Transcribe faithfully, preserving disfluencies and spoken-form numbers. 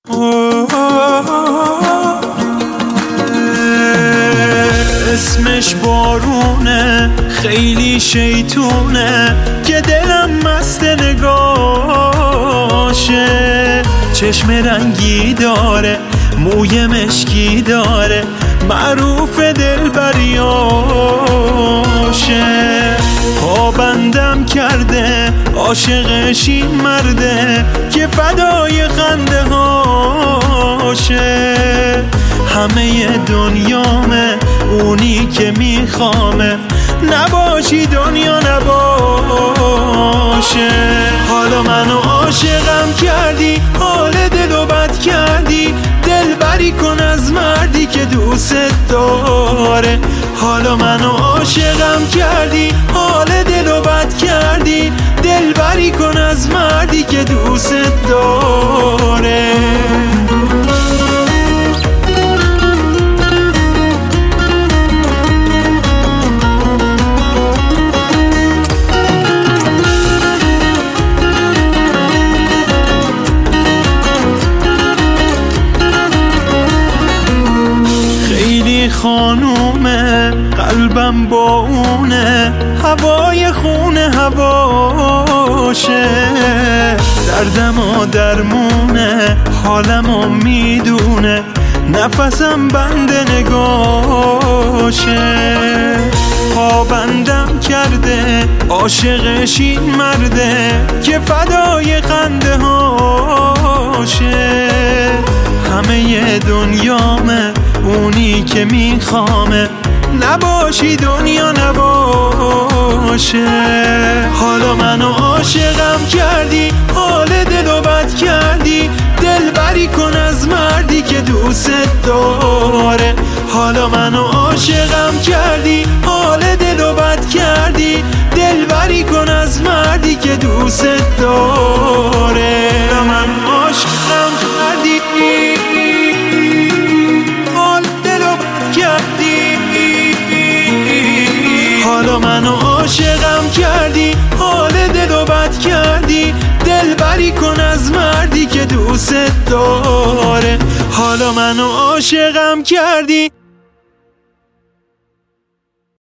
اسمش بارونه، خیلی شیطونه که دلم مست نگاشه. چشم رنگی داره، موی مشکی داره، معروف دلبریاشه. پابندم کرده، عاشقش این مرده که فدای خنده هاشه. همه دنیامه، اونی که میخوامه، نباشی دنیا نباشه. حالا منو عاشقم کردی، حال دلو بد کردی، دلبری کن از مردی که دوست داره. حالا منو عاشقم کردی، حال دلو بد کردی، دلبری کن از مردی که دوست داره. خانومه، قلبم با اونه، هوای خونه هواشه. دردم و درمونه، حالم و میدونه، نفسم بند نگاشه. پابندم کرده، عاشقش این مرده که فدای خنده هاشه. همه دنیامه، اونی که میخوامه، نباشی دنیا نباشه. حالا منو عاشقم کردی، حال دلو بد کردی، دلبری کن از مردی که دوست داره. حالا منو عاشقم کردی، حال دلو بد کردی، دلبری کن از مردی که دوست داره. من عاشقم کردی، حالا منو عاشقم کردی، حال دلو بد کردی، دلبری کن از مردی که دوست داره. حالا منو عاشقم کردی.